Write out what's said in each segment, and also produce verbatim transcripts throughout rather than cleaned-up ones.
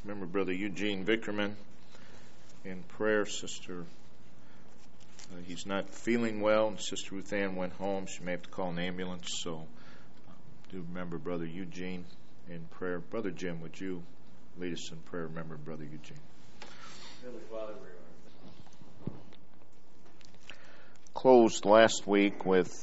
Remember Brother Eugene Vickerman in prayer. Sister, uh, he's not feeling well, and Sister Ruth Ann went home. She may have to call an ambulance, so uh, do remember Brother Eugene in prayer. Brother Jim, would you lead us in prayer? Remember Brother Eugene. Heavenly Father, we are closed last week with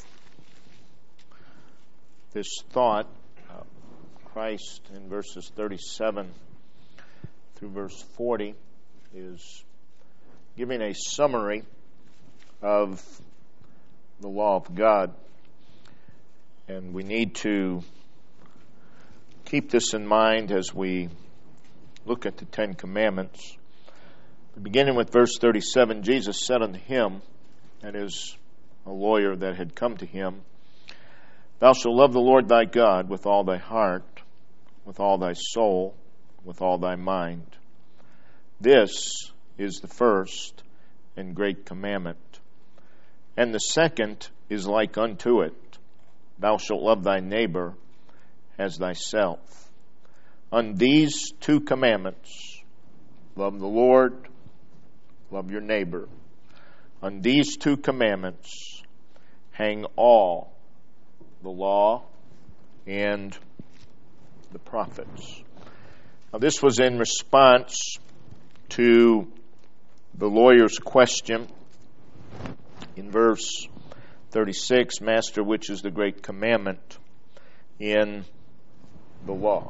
this thought. Uh, Christ in verses thirty-seven through verse forty is giving a summary of the law of God. And we need to keep this in mind as we look at the Ten Commandments. Beginning with verse thirty-seven, Jesus said unto him, that is, a lawyer that had come to him, Thou shalt love the Lord thy God with all thy heart, with all thy soul, with all thy mind. This is the first and great commandment. And the second is like unto it, Thou shalt love thy neighbor as thyself. On these two commandments, love the Lord, love your neighbor. On these two commandments hang all the law and the prophets. Now, this was in response to the lawyer's question in verse thirty-six, Master, which is the great commandment in the law?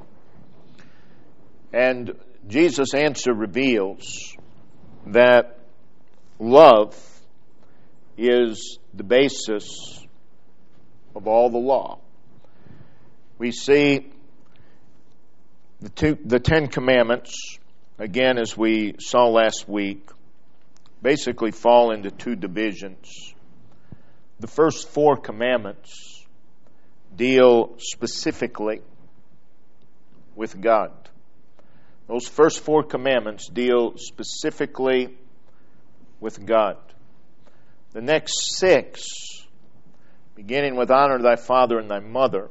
And Jesus' answer reveals that love is the basis of all the law. We see the two, the Ten Commandments, again, as we saw last week, basically fall into two divisions. The first four commandments deal specifically with God. Those first four commandments deal specifically with God. The next six, beginning with honor thy father and thy mother,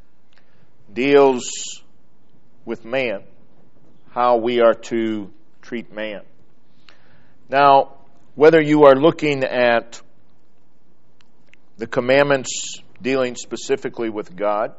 deals with man, how we are to treat man. Now, whether you are looking at the commandments dealing specifically with God,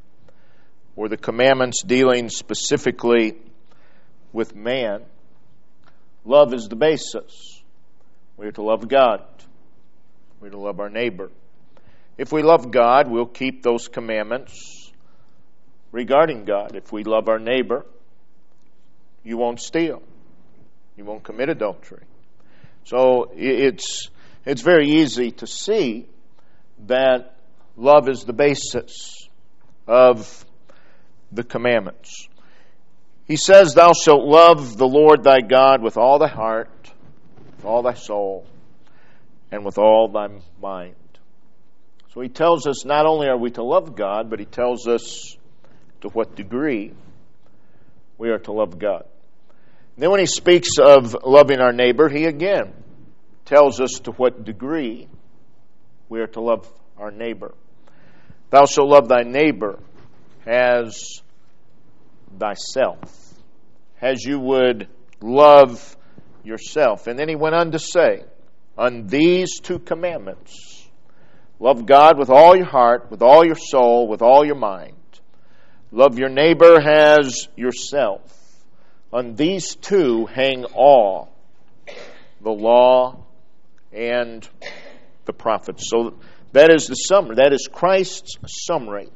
or the commandments dealing specifically with man, love is the basis. We are to love God. We are to love our neighbor. If we love God, we'll keep those commandments regarding God. If we love our neighbor, you won't steal. You won't commit adultery. So it's it's very easy to see that love is the basis of the commandments. He says, Thou shalt love the Lord thy God with all thy heart, with all thy soul, and with all thy mind. So he tells us not only are we to love God, but he tells us to what degree we are to love God. Then when he speaks of loving our neighbor, he again tells us to what degree we are to love our neighbor. Thou shalt love thy neighbor as thyself, as you would love yourself. And then he went on to say, on these two commandments, love God with all your heart, with all your soul, with all your mind. Love your neighbor as yourself. On these two hang all, the law and the prophets. So that is the summary. That is Christ's summary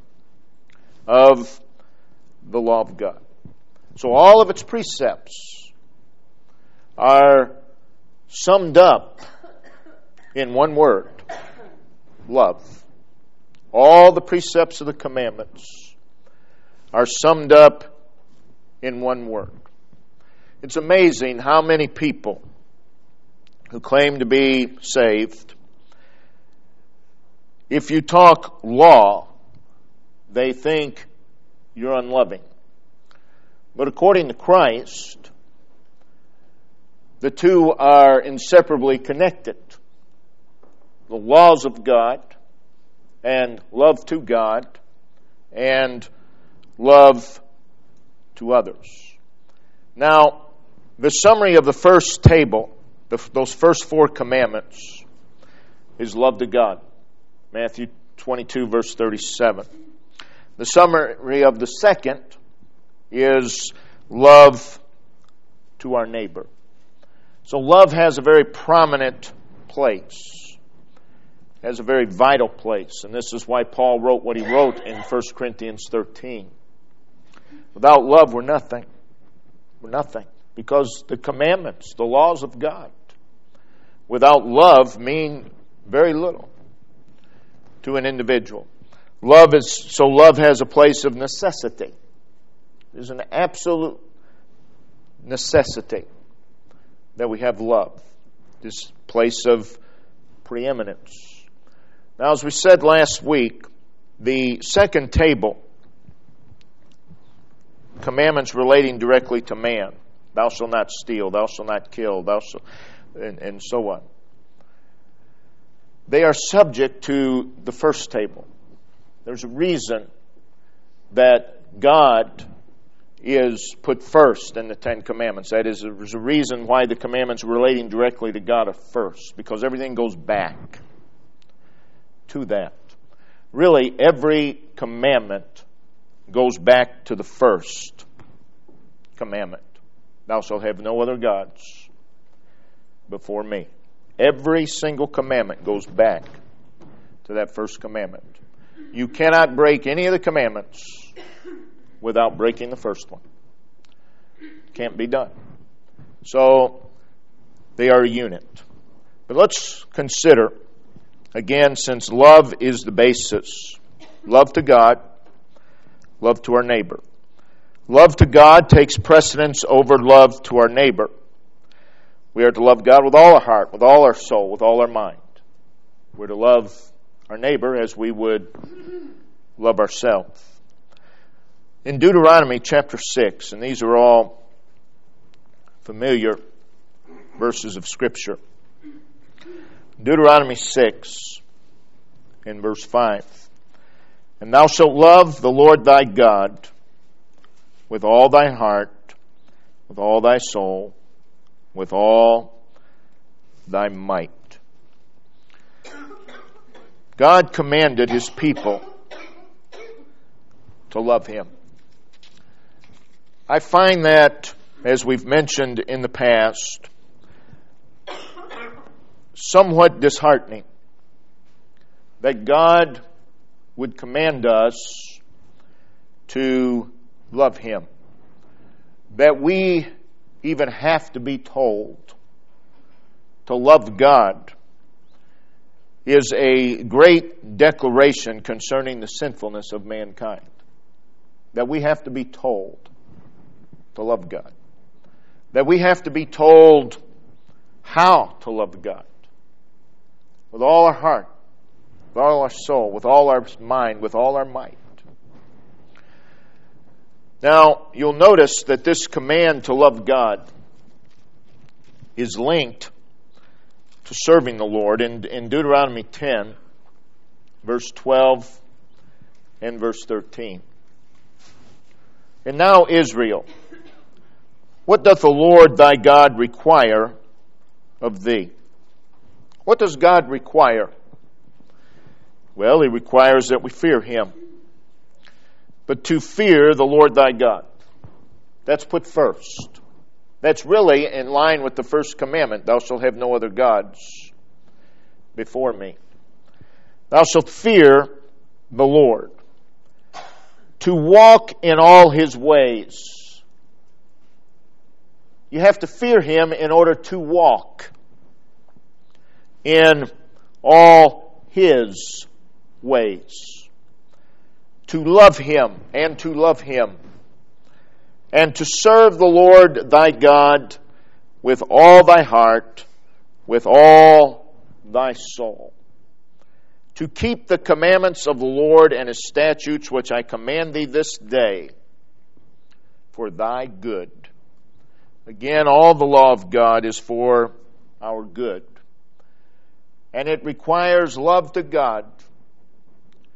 of the law of God. So all of its precepts are summed up in one word: love. All the precepts of the commandments are summed up in one word. It's amazing how many people who claim to be saved, if you talk law, they think you're unloving. But according to Christ, the two are inseparably connected. The laws of God and love to God and love to others. Now, the summary of the first table, the, those first four commandments, is love to God. Matthew twenty-two, verse thirty-seven. The summary of the second is love to our neighbor. So love has a very prominent place, has a very vital place. And this is why Paul wrote what he wrote in First Corinthians thirteen. Without love, we're nothing. We're nothing. Because the commandments, the laws of God, without love mean very little to an individual. Love is so love has a place of necessity. There's an absolute necessity that we have love. This place of preeminence. Now, as we said last week, the second table, commandments relating directly to man. Thou shalt not steal, thou shalt not kill, thou shalt, and, and so on. They are subject to the first table. There's a reason that God is put first in the Ten Commandments. That is, there's a reason why the commandments relating directly to God are first, because everything goes back to that. Really, every commandment goes back to the first commandment. Thou shalt have no other gods before me. Every single commandment goes back to that first commandment. You cannot break any of the commandments without breaking the first one. Can't be done. So, they are a unit. But let's consider, again, since love is the basis, love to God, love to our neighbor. Love to God takes precedence over love to our neighbor. We are to love God with all our heart, with all our soul, with all our mind. We're to love our neighbor as we would love ourselves. In Deuteronomy chapter six, and these are all familiar verses of Scripture. Deuteronomy six, in verse five. And thou shalt love the Lord thy God with all thy heart, with all thy soul, with all thy might. God commanded His people to love Him. I find that, as we've mentioned in the past, somewhat disheartening that God would command us to love Him. That we even have to be told to love God is a great declaration concerning the sinfulness of mankind. That we have to be told to love God. That we have to be told how to love God. With all our heart, with all our soul, with all our mind, with all our might. Now, you'll notice that this command to love God is linked to serving the Lord in, in Deuteronomy ten, verse twelve and verse thirteen. And now, Israel, what doth the Lord thy God require of thee? What does God require? Well, He requires that we fear Him. But to fear the Lord thy God. That's put first. That's really in line with the first commandment. Thou shalt have no other gods before me. Thou shalt fear the Lord. To walk in all His ways. You have to fear Him in order to walk in all His ways. To love Him and to love Him. And to serve the Lord thy God with all thy heart, with all thy soul. To keep the commandments of the Lord and His statutes which I command thee this day for thy good. Again, all the law of God is for our good. And it requires love to God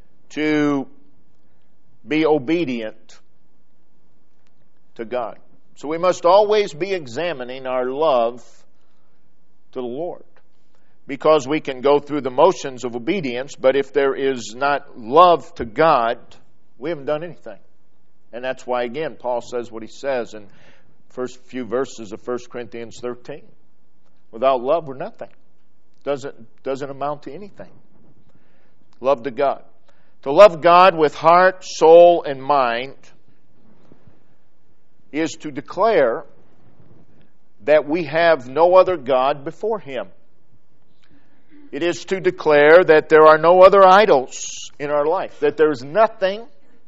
to be obedient to God. So we must always be examining our love to the Lord. Because we can go through the motions of obedience, but if there is not love to God, we haven't done anything. And that's why, again, Paul says what he says in first few verses of First Corinthians thirteen. Without love, we're nothing. Doesn't, doesn't amount to anything. Love to God. To love God with heart, soul, and mind is to declare that we have no other God before Him. It is to declare that there are no other idols in our life, that there is nothing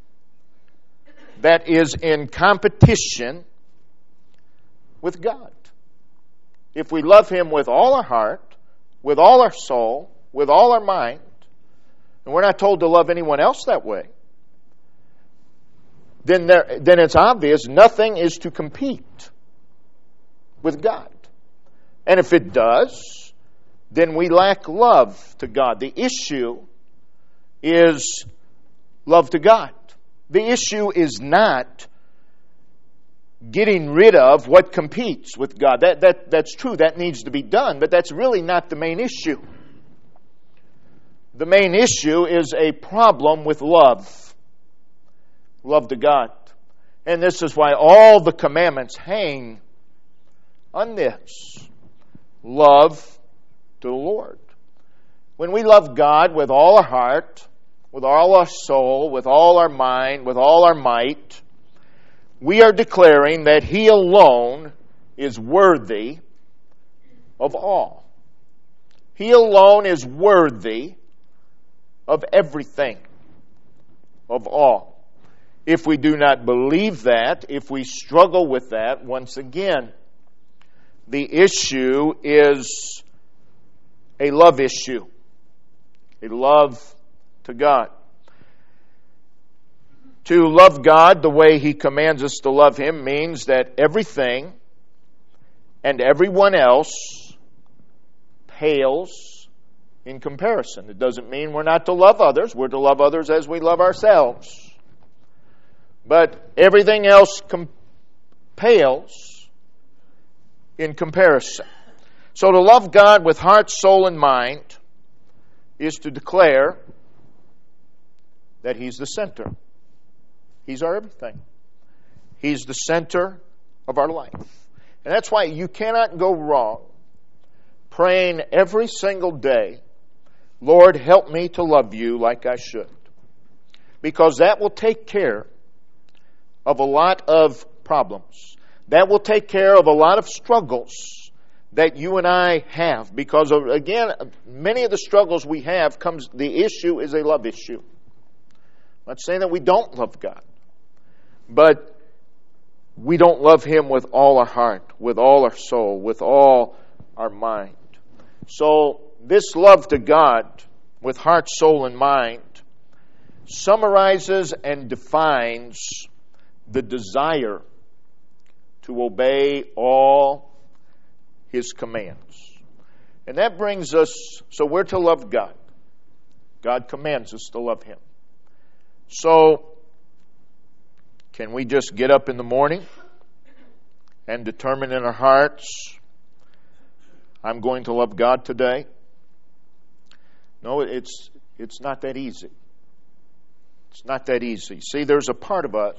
that is in competition with God. If we love Him with all our heart, with all our soul, with all our mind, and we're not told to love anyone else that way, then there, then it's obvious nothing is to compete with God. And if it does, then we lack love to God. The issue is love to God. The issue is not getting rid of what competes with God. That, that, that's true. That needs to be done. But that's really not the main issue. The main issue is a problem with love. Love to God. And this is why all the commandments hang on this. Love to the Lord. When we love God with all our heart, with all our soul, with all our mind, with all our might, we are declaring that He alone is worthy of all. He alone is worthy of everything, of all. If we do not believe that, if we struggle with that, once again, the issue is a love issue, a love to God. To love God the way He commands us to love Him means that everything and everyone else pales in comparison. It doesn't mean we're not to love others. We're to love others as we love ourselves. But everything else com- pales in comparison. So to love God with heart, soul, and mind is to declare that He's the center. He's our everything. He's the center of our life. And that's why you cannot go wrong praying every single day, Lord, help me to love you like I should. Because that will take care of a lot of problems. That will take care of a lot of struggles that you and I have. Because, of, again, many of the struggles we have comes, the issue is a love issue. I'm not saying that we don't love God. But we don't love Him with all our heart, with all our soul, with all our mind. So this love to God with heart, soul, and mind summarizes and defines the desire to obey all His commands. And that brings us, so we're to love God. God commands us to love Him. So, can we just get up in the morning and determine in our hearts, I'm going to love God today? No, it's it's not that easy. It's not that easy. See, there's a part of us,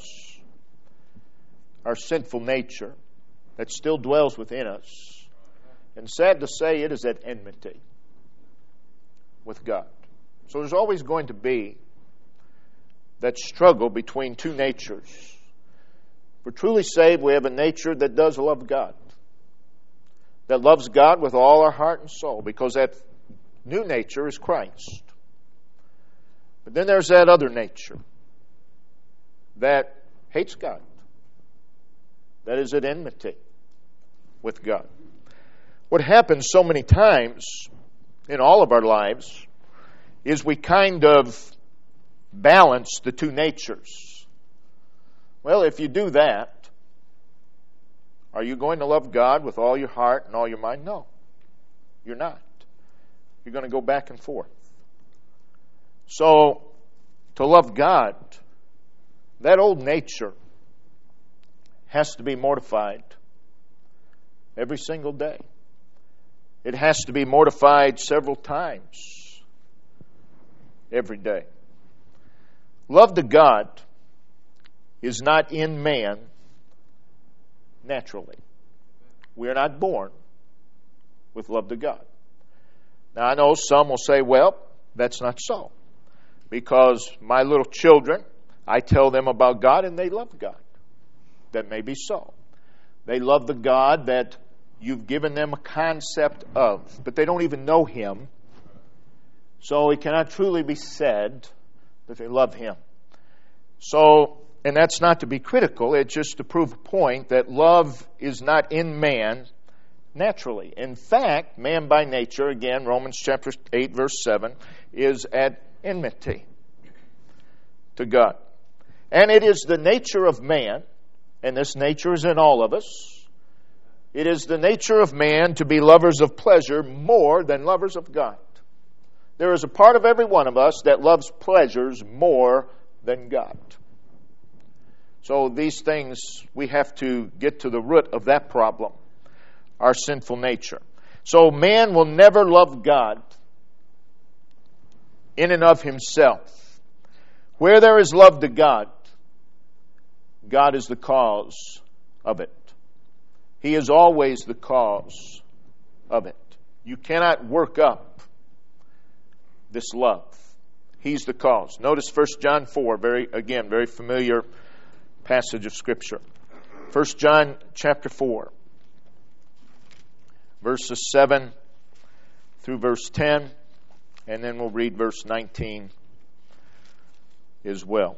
our sinful nature, that still dwells within us. And sad to say, it is at enmity with God. So there's always going to be that struggle between two natures. If we're truly saved, we have a nature that does love God. That loves God with all our heart and soul, because that new nature is Christ. But then there's that other nature that hates God. That is at enmity with God. What happens so many times in all of our lives is we kind of balance the two natures. Well, if you do that, are you going to love God with all your heart and all your mind? No, you're not. You're going to go back and forth. So, to love God, that old nature has to be mortified every single day. It has to be mortified several times every day. Love to God is not in man naturally. We are not born with love to God. Now, I know some will say, well, that's not so. Because my little children, I tell them about God and they love God. That may be so. They love the God that you've given them a concept of, but they don't even know Him. So it cannot truly be said that they love Him. So, and that's not to be critical, it's just to prove a point that love is not in man naturally. In fact, man by nature, again, Romans chapter eight, verse seven, is at enmity to God. And it is the nature of man, and this nature is in all of us, it is the nature of man to be lovers of pleasure more than lovers of God. There is a part of every one of us that loves pleasures more than God. So these things, we have to get to the root of that problem, our sinful nature. So man will never love God in and of himself. Where there is love to God, God is the cause of it. He is always the cause of it. You cannot work up this love. He's the cause. Notice First John four, very again, very familiar passage of Scripture. First John chapter four, verses seven through verse ten, and then we'll read verse nineteen as well.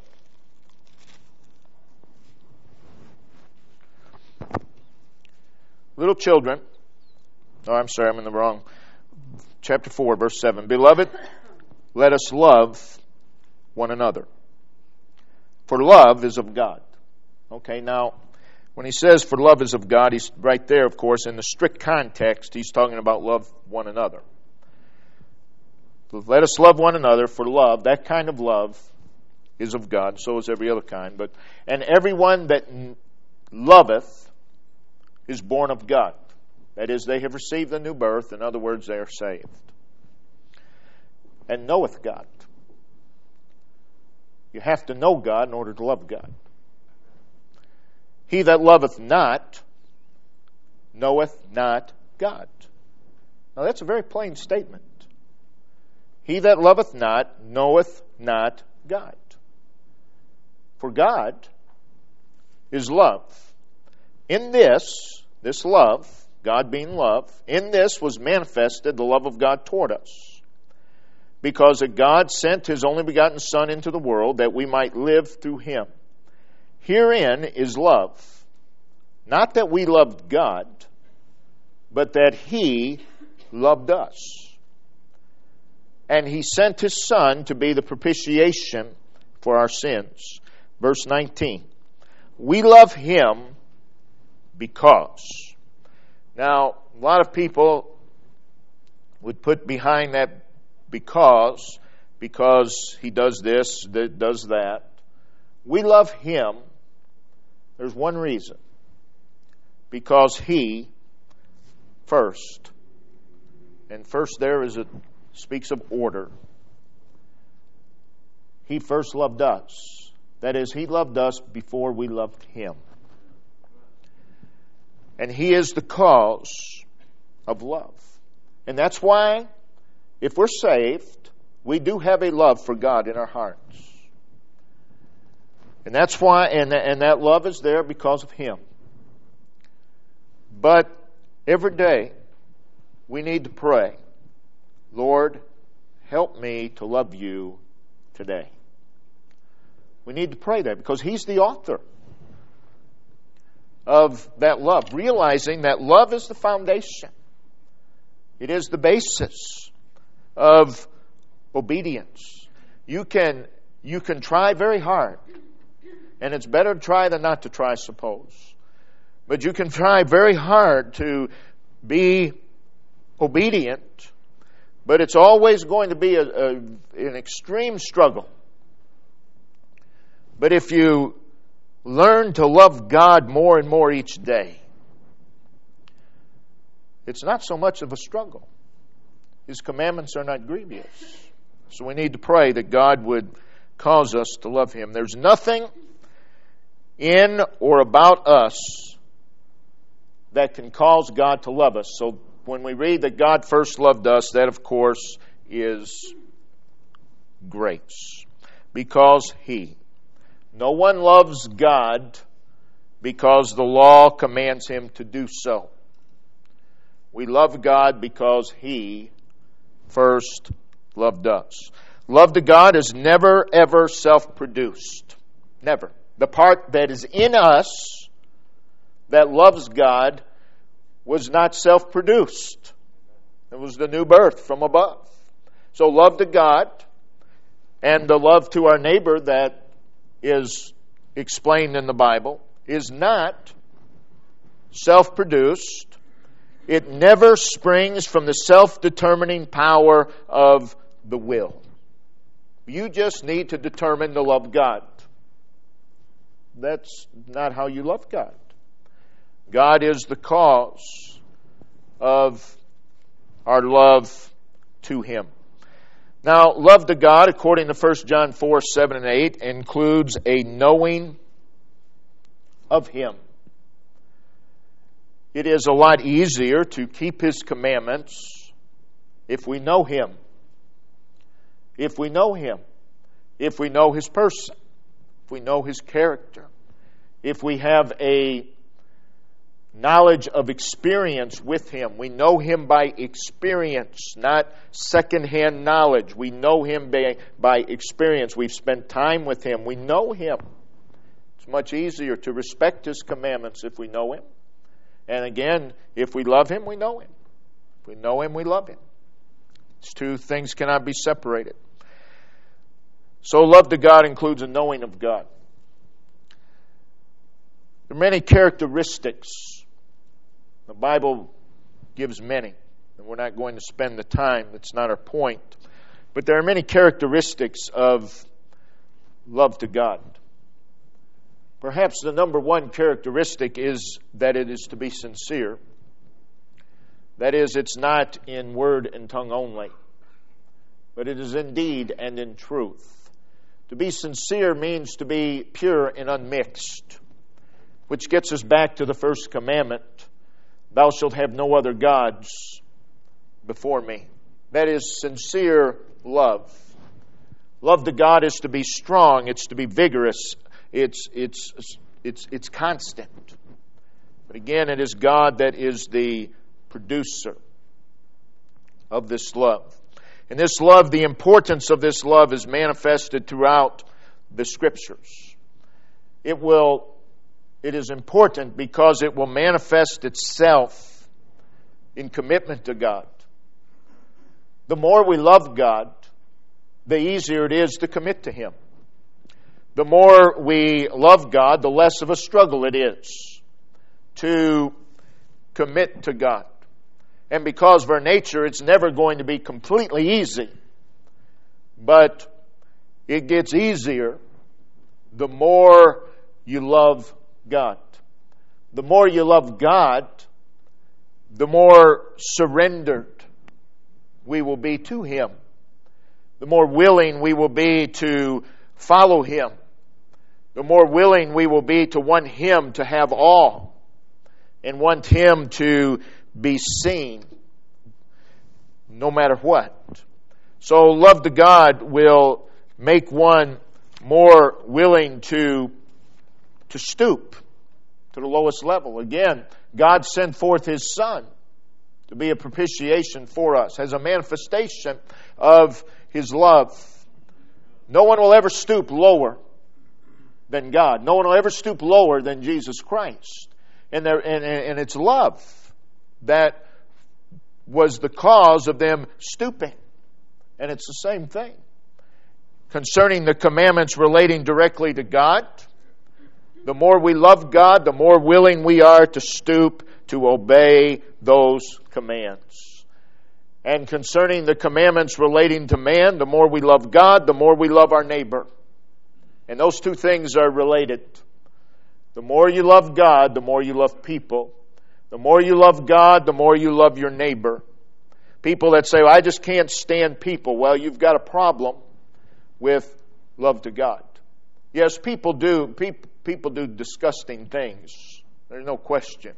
Little children, oh, I'm sorry, I'm in the wrong. Chapter four, verse seven. Beloved, let us love one another, for love is of God. Okay, now, when he says for love is of God, he's right there, of course, in the strict context, he's talking about love one another. Let us love one another, for love, that kind of love, is of God, so is every other kind. But and everyone that loveth is born of God. That is, they have received the new birth. In other words, they are saved. And knoweth God. You have to know God in order to love God. He that loveth not knoweth not God. Now that's a very plain statement. He that loveth not knoweth not God. For God is love. In this, this love, God being love, in this was manifested the love of God toward us. Because that God sent His only begotten Son into the world that we might live through Him. Herein is love. Not that we loved God, but that He loved us. And He sent His Son to be the propitiation for our sins. Verse nineteen. We love Him because. Now, a lot of people would put behind that because, because He does this, does that. We love Him. There's one reason. Because He first. And first there is a speaks of order. He first loved us. That is, He loved us before we loved Him. And He is the cause of love. And that's why, if we're saved, we do have a love for God in our hearts. And that's why, and, and that love is there because of Him. But every day, we need to pray, Lord, help me to love You today. We need to pray that because He's the author of that love, realizing that love is the foundation. It is the basis of obedience. You can, you can try very hard, and it's better to try than not to try, I suppose. But you can try very hard to be obedient, but it's always going to be a, a, an extreme struggle. But if you learn to love God more and more each day, it's not so much of a struggle. His commandments are not grievous. So we need to pray that God would cause us to love Him. There's nothing in or about us that can cause God to love us. So when we read that God first loved us, that of course is grace. Because He. No one loves God because the law commands him to do so. We love God because He first loved us. Love to God is never, ever self-produced. Never. The part that is in us that loves God was not self-produced. It was the new birth from above. So love to God and the love to our neighbor that is explained in the Bible is not self-produced. It never springs from the self-determining power of the will. You just need to determine to love God. That's not how you love God. God is the cause of our love to Him. Now, love to God, according to First John four, seven, and eight, includes a knowing of Him. It is a lot easier to keep His commandments if we know Him. If we know Him. If we know His person. If we know His character. If we have a knowledge of experience with Him. We know Him by experience, not secondhand knowledge. We know Him by, by experience. We've spent time with Him. We know Him. It's much easier to respect His commandments if we know Him. And again, if we love Him, we know Him. If we know Him, we love Him. These two things cannot be separated. So love to God includes a knowing of God. There are many characteristics. The Bible gives many, and we're not going to spend the time. That's not our point. But there are many characteristics of love to God. Perhaps the number one characteristic is that it is to be sincere. That is, it's not in word and tongue only, but it is in deed and in truth. To be sincere means to be pure and unmixed, which gets us back to the first commandment. Thou shalt have no other gods before me. That is sincere love. Love to God is to be strong. It's to be vigorous. It's it's it's it's constant. But again, it is God that is the producer of this love. And this love, the importance of this love is manifested throughout the Scriptures. It will It is important because it will manifest itself in commitment to God. The more we love God, the easier it is to commit to Him. The more we love God, the less of a struggle it is to commit to God. And because of our nature, it's never going to be completely easy. But it gets easier the more you love God. The more you love God, the more surrendered we will be to Him. The more willing we will be to follow Him. The more willing we will be to want Him to have all and want Him to be seen no matter what. So love to God will make one more willing to to stoop to the lowest level. Again, God sent forth His Son to be a propitiation for us, as a manifestation of His love. No one will ever stoop lower than God. No one will ever stoop lower than Jesus Christ. And, there, and, and it's love that was the cause of them stooping. And it's the same thing. Concerning the commandments relating directly to God, the more we love God, the more willing we are to stoop to obey those commands. And concerning the commandments relating to man, the more we love God, the more we love our neighbor. And those two things are related. The more you love God, the more you love people. The more you love God, the more you love your neighbor. People that say, well, I just can't stand people. Well, you've got a problem with love to God. Yes, people do. People, people do disgusting things. There's no question.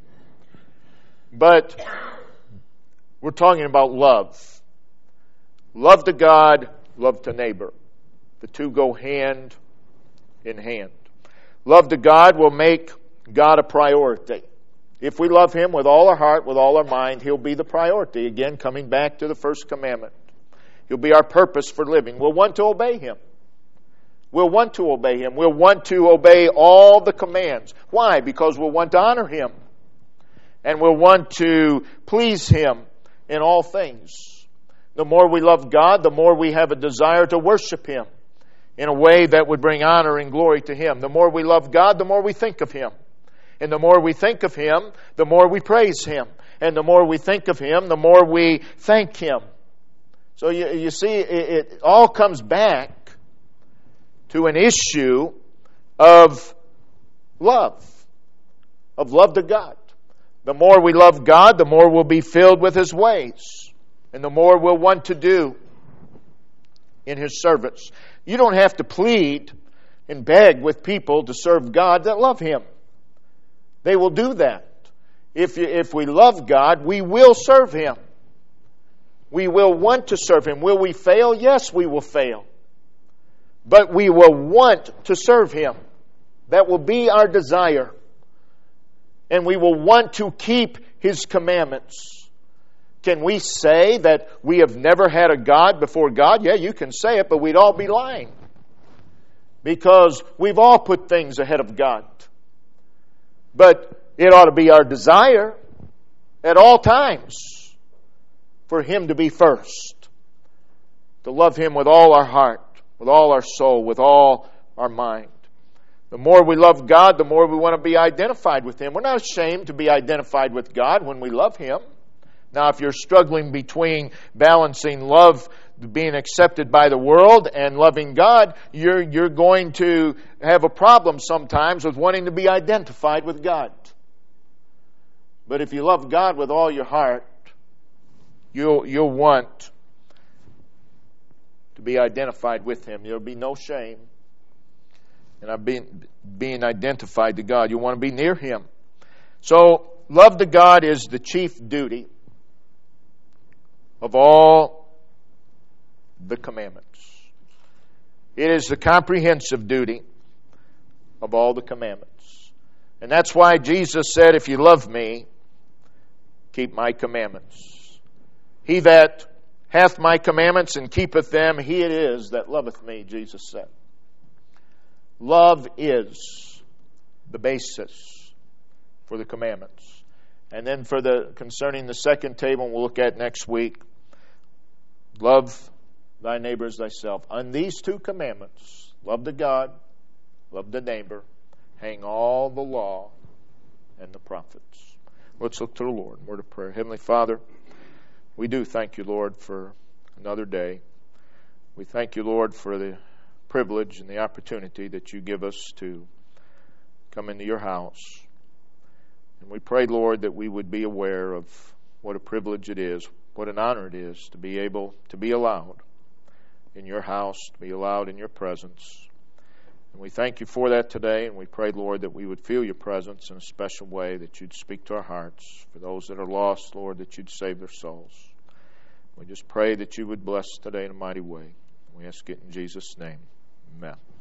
But we're talking about love. Love to God, love to neighbor. The two go hand in hand. Love to God will make God a priority. If we love Him with all our heart, with all our mind, He'll be the priority. Again, coming back to the first commandment. He'll be our purpose for living. We'll want to obey Him. We'll want to obey Him. We'll want to obey all the commands. Why? Because we'll want to honor Him. And we'll want to please Him in all things. The more we love God, the more we have a desire to worship Him in a way that would bring honor and glory to Him. The more we love God, the more we think of Him. And the more we think of Him, the more we praise Him. And the more we think of Him, the more we thank Him. So you, you see, it, it all comes back to an issue of love. Of love to God. The more we love God, the more we'll be filled with His ways. And the more we'll want to do in His service. You don't have to plead and beg with people to serve God that love Him. They will do that. If, you, if we love God, we will serve Him. We will want to serve Him. Will we fail? Yes, we will fail. But we will want to serve Him. That will be our desire. And we will want to keep His commandments. Can we say that we have never had a God before God? Yeah, you can say it, but we'd all be lying. Because we've all put things ahead of God. But it ought to be our desire at all times for Him to be first. To love Him with all our heart, with all our soul, with all our mind. The more we love God, the more we want to be identified with Him. We're not ashamed to be identified with God when we love Him. Now, if you're struggling between balancing love, being accepted by the world, and loving God, you're, you're going to have a problem sometimes with wanting to be identified with God. But if you love God with all your heart, you'll, you'll want to be identified with Him. There'll be no shame in being, being identified to God. You want to be near Him. So, love to God is the chief duty of all the commandments. It is the comprehensive duty of all the commandments. And that's why Jesus said, if you love me, keep my commandments. He that hath my commandments and keepeth them, he it is that loveth me, Jesus said. Love is the basis for the commandments. And then for the concerning the second table we'll look at next week, love thy neighbor as thyself. On these two commandments, love the God, love the neighbor, hang all the law and the prophets. Let's look to the Lord. Word of prayer. Heavenly Father, we do thank you, Lord, for another day. We thank you, Lord, for the privilege and the opportunity that you give us to come into your house. And we pray, Lord, that we would be aware of what a privilege it is, what an honor it is to be able to be allowed in your house, to be allowed in your presence. And we thank you for that today, and we pray, Lord, that we would feel your presence in a special way, that you'd speak to our hearts. For those that are lost, Lord, that you'd save their souls. We just pray that you would bless today in a mighty way. We ask it in Jesus' name. Amen.